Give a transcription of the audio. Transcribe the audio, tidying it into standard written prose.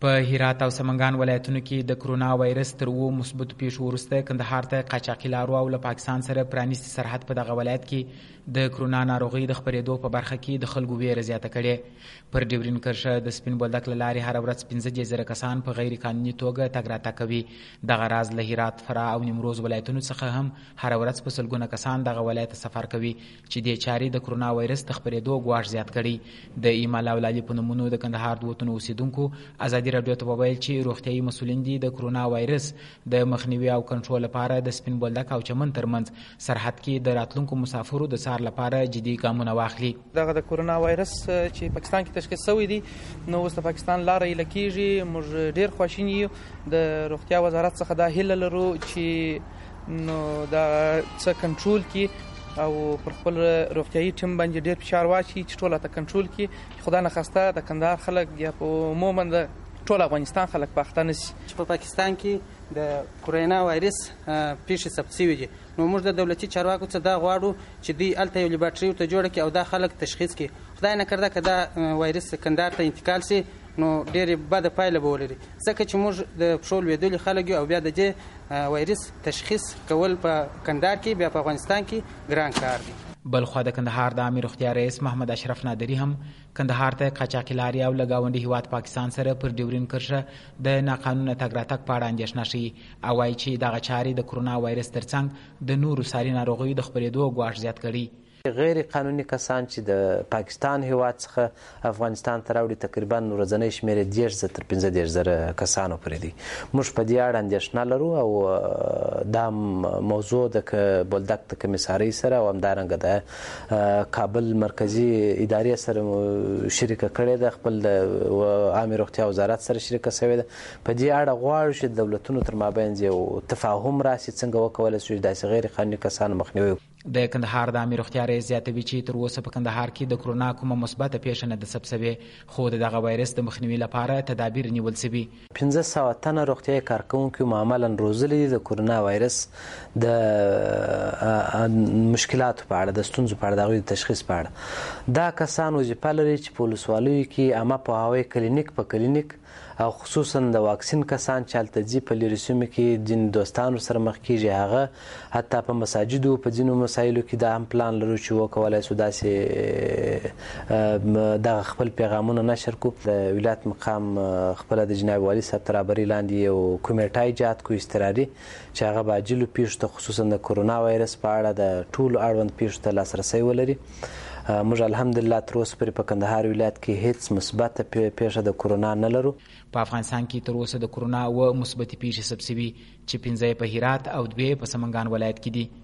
په هرات او سمنګان ولایتونو کې د کرونا وایرس تر 2 مثبتو پیښو وروسته کندهار ته قاچاقي لارو او له پاکستان سره پرانیستي سرحد په دغه ولایت کې د کرونا ناروغۍ د خپرېدو په برخه کې د خلکو ویره زیاته کړې. پر ډیورین کرښه د سپین بولدک له لارې هره ورځ 15,000 کسان په غیر قانوني توګه تګ راتګ کوي. دغه راز له هرات، فراه او نیمروز ولایتونو څخه هم هره ورځ په سلګونه کسان دغه ولایت سفر کوي چې دې چارې د کرونا وایرس د خپرېدو ګواښ زیات کړي. د ایمال او لالي په نومونو د کندهار د وطن اوسیدونکو ازادي راډیو ته وویل چې روغتیايي مسؤلین دي د کرونا وایرس د مخنیوي او کنټرول لپاره د سپین بولدک او چمن ترمنځ سرحد کې د راتلونکو مسافرو د څار لپاره جدي ګامونه واخلي. دغه د کرونا وایرس چې پاکستان کې تشخیص شوی دی نو اوس د پاکستان لاره یې لکېږي. موږ ډېر خواشین یو د روغتیا وزارت څخه دا هیله لرو چې نو دا څه کنټرول کړي او پر خپل روغتیايي ټیم باندې ډېر فشار واچي چې ټول ته کنټرول کړي. خدا نخواسته د کندهار خلک یا په عموما د ټول افغانستان خلک پاخته نشي چې په پاکستان کې د کرونا وایرس پیښې ثبت شوي دي. نو موږ د دولتي چارواکو څخه دا غواړو چې دوی هلته یو لیبارټري ورته جوړه کړي او دا خلک تشخیص کړي. خدای نکرده که دا وایرس کندهار ته انتقال شي نو ډېرې بده پایله به ولري، ځکه چې موږ د پښو لوېدلي خلک یو او بیا د دې وایرس تشخیص کول په کندهار کې بیا په افغانستان کې ګران کار دی. بلخوا د کندهار د عامې روغتیا رئیس محمد اشرف نادري هم کندهار ته قاچاقي لارې او له ګاونډي هیواد پاکستان سره پر ډیورین کرښه د ناقانونه تګ راتګ په اړه اندېښنه ښيي او وایي چې دغه چارې د کرونا وایرس ترڅنګ د نورو ساري ناروغیو د خپرېدو ګواښ زیات کړي. غیر قانوني کسان چې د پاکستان هیواد څخه افغانستان ته راوړي تقریبا ورځنی شمېر 10,000 تر 15,000 کسانو پورې دي. موږ په دې اړه اندېښنه لرو او دا موضوع د بولدک د کمیسارۍ سره او همدارنګه د کابل مرکزي ادارې سره شریکه کړې ده، خپل د عامې روغتیا وزارت سره شریکه شوې ده. په دې اړه غواړو چې د دولتونو تر مابین یو تفاهم راسي څنګه وکولی شو چې داسې غیر قانوني کسانو مخنیوی. د کندهار د عامې روغتیا رئیس زیاتوي چې تر اوسه په کندهار کې د کرونا کومه مثبته پیښه نه ده ثبت شوې، خو د دغه وایرس د مخنیوي لپاره تدابیر نیول شوي. 1500 تنه روغتیايي کارکوونکي معمولا روزلي دي د کرونا وایرس د مشکلاتو په اړه، د ستونزو په اړه، د هغوی د تشخیص په اړه. دا کسان وظیفه لري چې په ولسوالیو کې عامه پوهاوی کلینیک په کلینیک او خصوصا د واکسین کسان چې هلته ځي په لیرې سیمو کې ځینې دوستانو سره مخ کېږي، هغه حتی په مساجدو په ځینو مسایلو کې دا هم پلان لرو چې وکولی شو داسې دغه خپل پیغامونه نشر کړو. د ولایت مقام خپله د جناب والي صاحب تر رهبرۍ لاندې یو کمیټه ایجاد کړو اضطراري چې هغه به عاجلو پیښو ته خصوصا د کرونا وایرس په اړه د ټولو اړوند پیښو ته لاسرسی ولري. موږ الحمدلله تر اوسه پورې په کندهار ولایت کې هیڅ مثبته پیښه د کرونا نه لرو. په افغانستان کې تر اوسه د کرونا 2 مثبتې پیښې ثبت شوي چې 5 په هرات او 2 په سمنګان ولایت کې دي.